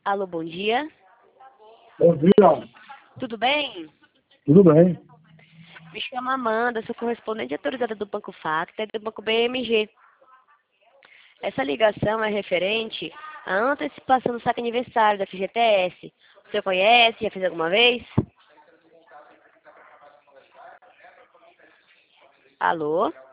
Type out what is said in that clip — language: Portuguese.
Alô, bom dia. Bom dia, Tudo bem? tudo bem? Me chamo Amanda, sou correspondente autorizada do Banco Facta e do Banco BMG. Essa ligação é referente à antecipação do saque aniversário da FGTS. O senhor conhece? Já fez alguma vez? Alô?